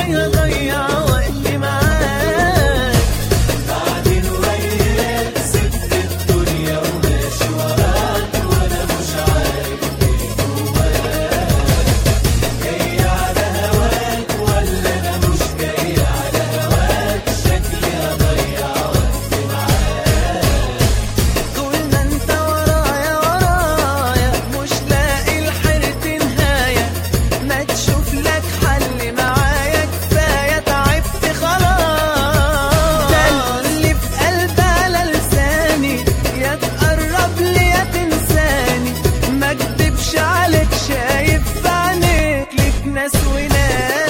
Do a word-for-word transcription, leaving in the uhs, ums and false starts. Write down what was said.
هضيع وقتي معاك. بعدين وياك سبت الدنيا وماشي وراك وانا مش عارف ايه جواك. جاي على هواك ولا انا مش جاي على هواك؟ شكلي هضيع وقتي معاك. طول ما انت ورايا ورايا مش لاقي لحيرتي نهاية. ما تشوف لك حل معايا، كفاية تعبت خلاص. ده اللي في قلبي على لساني، يا تقرب لي يا تنساني. ما اكدبش عليك، شايف في عينيك ليك ناس وناس.